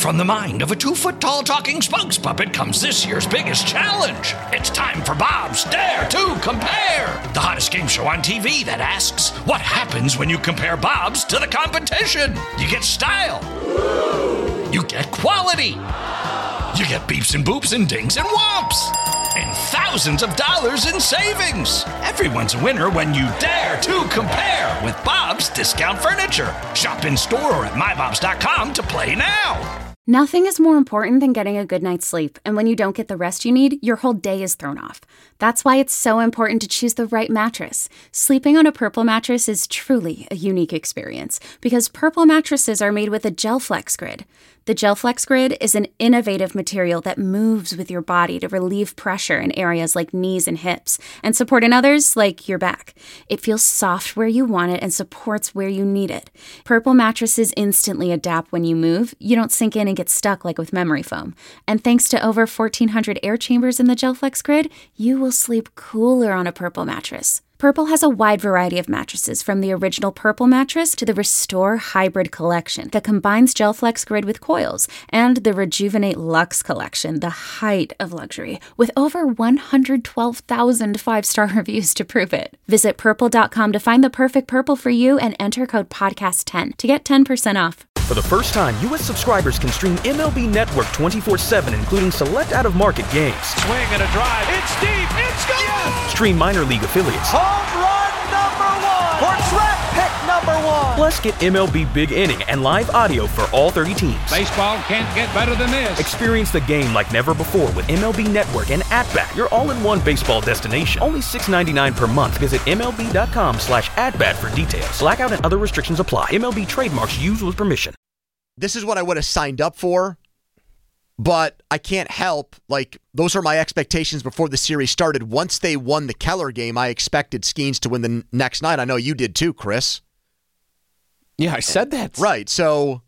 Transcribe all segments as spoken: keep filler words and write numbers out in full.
From the mind of a two-foot-tall talking spokes puppet comes this year's biggest challenge. It's time for Bob's Dare to Compare, the hottest game show on T V that asks, what happens when you compare Bobs to the competition? You get style. You get quality. You get beeps and boops and dings and whomps. And thousands of dollars in savings. Everyone's a winner when you dare to compare with Bob's Discount Furniture. Shop in store or at my bobs dot com to play now. Nothing is more important than getting a good night's sleep, and when you don't get the rest you need, your whole day is thrown off. That's why it's so important to choose the right mattress. Sleeping on a Purple mattress is truly a unique experience, because Purple mattresses are made with a GelFlex Grid. The GelFlex Grid is an innovative material that moves with your body to relieve pressure in areas like knees and hips, and support in others like your back. It feels soft where you want it and supports where you need it. Purple mattresses instantly adapt when you move. You don't sink in and get stuck like with memory foam. And thanks to over fourteen hundred air chambers in the GelFlex Grid, you will sleep cooler on a Purple mattress. Purple has a wide variety of mattresses, from the original Purple mattress to the Restore Hybrid collection that combines GelFlex Grid with coils, and the Rejuvenate Luxe collection, the height of luxury, with over one hundred twelve thousand five-star reviews to prove it. Visit purple dot com to find the perfect Purple for you and enter code podcast ten to get ten percent off. For the first time, U S subscribers can stream M L B Network twenty-four seven, including select out-of-market games. Swing and a drive. It's deep. It's gone. Yes! Stream minor league affiliates. Home run number one. Or draft pick number one. Plus, get M L B Big Inning and live audio for all thirty teams. Baseball can't get better than this. Experience the game like never before with M L B Network and At-Bat, your all-in-one baseball destination. Only six dollars and ninety-nine cents per month. Visit M L B dot com slash at-bat for details. Blackout and other restrictions apply. M L B trademarks used with permission. This is what I would have signed up for, but I can't help. Like, those are my expectations before the series started. Once they won the Keller game, I expected Skeens to win the n- next night. I know you did too, Chris. Yeah, I said that. Right, so...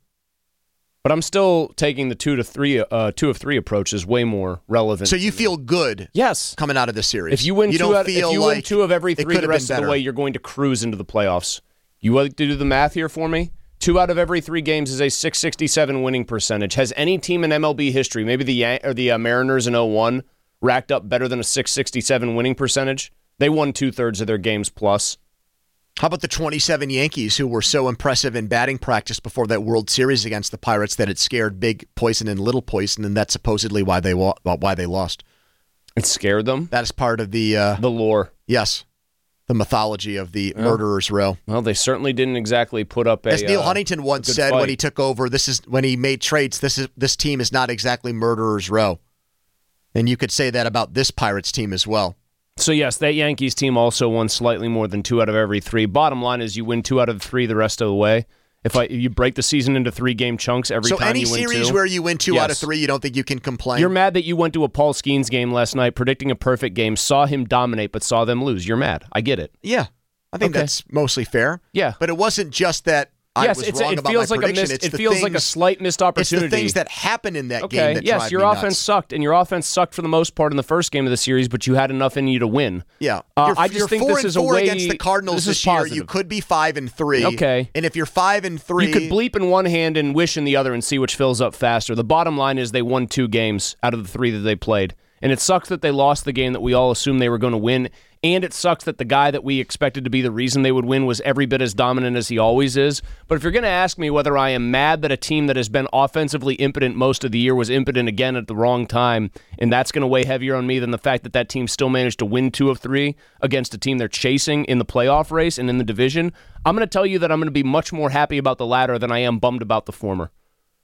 But I'm still taking the two to three, uh, two of three approach is way more relevant. So you feel good yes. coming out of this series? If you win, you two, don't out, feel if you like win two of every three the rest of the way, you're going to cruise into the playoffs. You want to do the math here for me? Two out of every three games is a six sixty-seven winning percentage. Has any team in M L B history, maybe the Yan- or the uh, Mariners in oh one, racked up better than a six sixty-seven winning percentage? They won two-thirds of their games plus. How about the twenty-seven Yankees, who were so impressive in batting practice before that World Series against the Pirates that it scared Big Poison and Little Poison, and that's supposedly why they wa- why they lost. It scared them? That is part of the... Uh, the lore. Yes. The mythology of the yeah. murderer's row. Well, they certainly didn't exactly put up a... As Neil uh, Huntington once said fight. when he took over, this is when he made trades, this is this team is not exactly murderer's row. And you could say that about this Pirates team as well. So yes, that Yankees team also won slightly more than two out of every three. Bottom line is you win two out of three the rest of the way. If I you break the season into three game chunks every so time you win two. So any series where you win two yes. out of three, you don't think you can complain? You're mad that you went to a Paul Skeens game last night, predicting a perfect game, saw him dominate, but saw them lose. You're mad. I get it. Yeah, I think okay. that's mostly fair. Yeah, but it wasn't just that. I yes, was it's, wrong it about feels my like prediction. a missed, it's it the feels things, like a slight missed opportunity. It's the things that happen in that okay. game that yes, drive your me offense nuts. sucked, and your offense sucked for the most part in the first game of the series, but you had enough in you to win. Yeah, uh, you're, I just you're think four this and is four a way against the Cardinals this, this is year. positive. You could be five and three. Okay, and if you're five and three, you could bleep in one hand and wish in the other and see which fills up faster. The bottom line is they won two games out of the three that they played. And it sucks that they lost the game that we all assumed they were going to win. And it sucks that the guy that we expected to be the reason they would win was every bit as dominant as he always is. But if you're going to ask me whether I am mad that a team that has been offensively impotent most of the year was impotent again at the wrong time, and that's going to weigh heavier on me than the fact that that team still managed to win two of three against a team they're chasing in the playoff race and in the division, I'm going to tell you that I'm going to be much more happy about the latter than I am bummed about the former.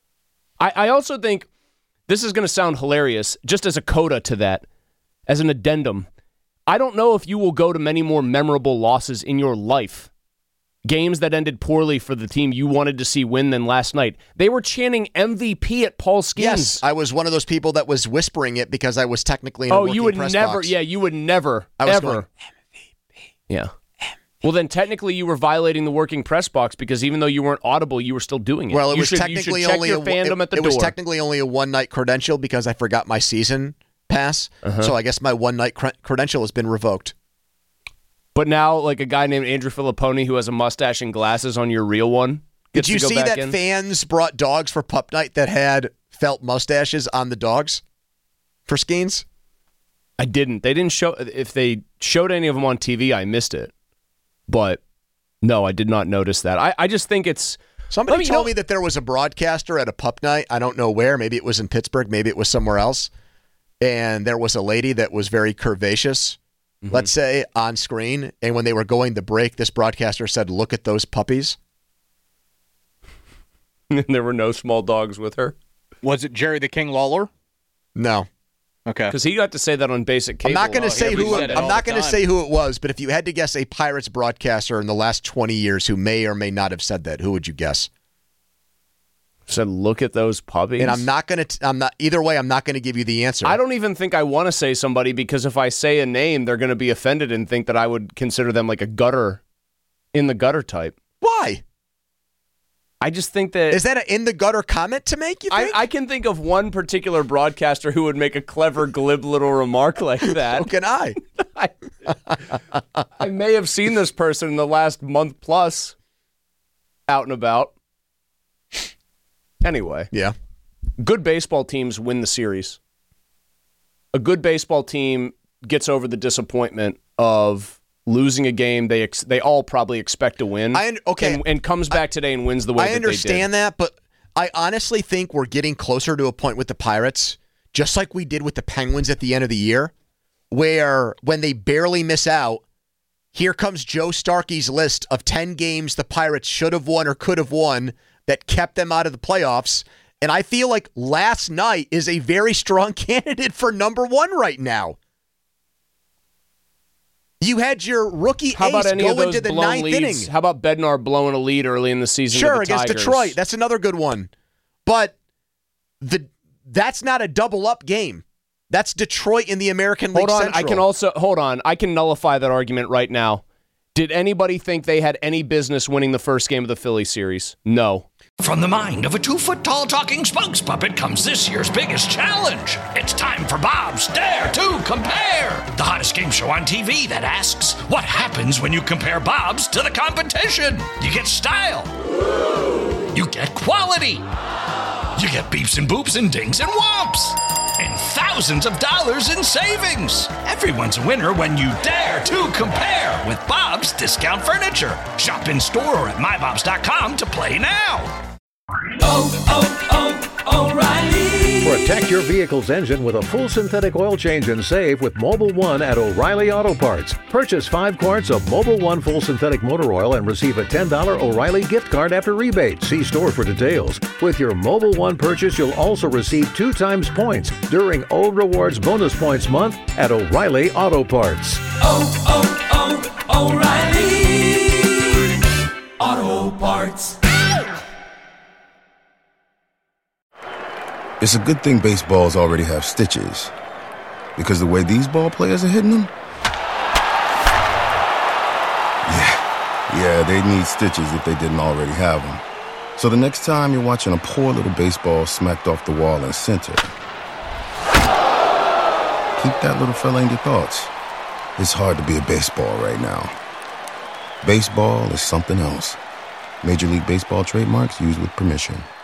I, I also think this is going to sound hilarious, just as a coda to that, as an addendum. I don't know if you will go to many more memorable losses in your life, games that ended poorly for the team you wanted to see win than last night. They were chanting M V P at Paul Skeens. Yes, I was one of those people that was whispering it because I was technically in a oh, working you would press never, box. yeah, you would never, I was ever. going, M V P. Yeah. M V P. Well, then technically you were violating the working press box because even though you weren't audible, you were still doing it. Well, it you was should, technically you should check only your a, fandom it, at the it door. was technically only a one-night credential because I forgot my season pass. Uh-huh. So I guess my one-night cre- credential has been revoked. But now, like a guy named Andrew Filipponi who has a mustache and glasses on your real one Did you to go see back that in. fans brought dogs for pup night that had felt mustaches on the dogs for Skeens? I didn't. They didn't show. If they showed any of them on T V, I missed it. But no, I did not notice that. I, I just think it's. Somebody me, told you know, me that there was a broadcaster at a pup night. I don't know where. Maybe it was in Pittsburgh. Maybe it was somewhere else. And there was a lady that was very curvaceous, mm-hmm. let's say, on screen. And when they were going to break, this broadcaster said, "Look at those puppies." And there were no small dogs with her. Was it Jerry the King Lawler? No. Okay. Because he got to say that on basic cable. I'm not going to Oh, say yeah, we who. said it I'm all not the going to time. say who it was. But if you had to guess a Pirates broadcaster in the last twenty years who may or may not have said that, who would you guess? Said, look at those puppies. And I'm not going to. I'm not. Either way, I'm not going to give you the answer. I don't even think I want to say somebody because if I say a name, they're going to be offended and think that I would consider them like a gutter, in the gutter type. Why? I just think that Is that an in the gutter comment to make? You I, think? I can think of one particular broadcaster who would make a clever, glib little remark like that. So can I? I, I may have seen this person in the last month plus, out and about. Anyway, Yeah. good baseball teams win the series. A good baseball team gets over the disappointment of losing a game they ex- they all probably expect to win. I un- okay. and, and comes back today and wins the way I that understand they did. that, but I honestly think we're getting closer to a point with the Pirates, just like we did with the Penguins at the end of the year, where when they barely miss out, here comes Joe Starkey's list of ten games the Pirates should have won or could have won that kept them out of the playoffs. And I feel like last night is a very strong candidate for number one right now. You had your rookie How about ace any go of those into the blown ninth leads? inning. How about Bednar blowing a lead early in the season? Sure, to the against Tigers? Detroit. That's another good one. But the that's not a double up game. That's Detroit in the American League Hold on, Central. I can also hold on. I can nullify that argument right now. Did anybody think they had any business winning the first game of the Philly series? No. From the mind of a two-foot-tall talking spokes puppet comes this year's biggest challenge. It's time for Bob's Dare to Compare, the hottest game show on T V that asks, what happens when you compare Bob's to the competition? You get style. You get quality. You get beeps and boops and dings and whomps. And thousands of dollars in savings. Everyone's a winner when you dare to compare with Bob's Discount Furniture. Shop in store or at my bobs dot com to play now. Oh, oh, oh, O'Reilly. Protect your vehicle's engine with a full synthetic oil change and save with Mobil one at O'Reilly Auto Parts. Purchase five quarts of Mobil one full synthetic motor oil and receive a ten dollars O'Reilly gift card after rebate. See store for details. With your Mobil one purchase, you'll also receive two times points during O Rewards Bonus Points Month at O'Reilly Auto Parts. Oh, oh, oh, O'Reilly Auto Parts. It's a good thing baseballs already have stitches, because the way these ball players are hitting them, yeah, yeah, they need stitches if they didn't already have them. So the next time you're watching a poor little baseball smacked off the wall in center, keep that little fella in your thoughts. It's hard to be a baseball right now. Baseball is something else. Major League Baseball trademarks used with permission.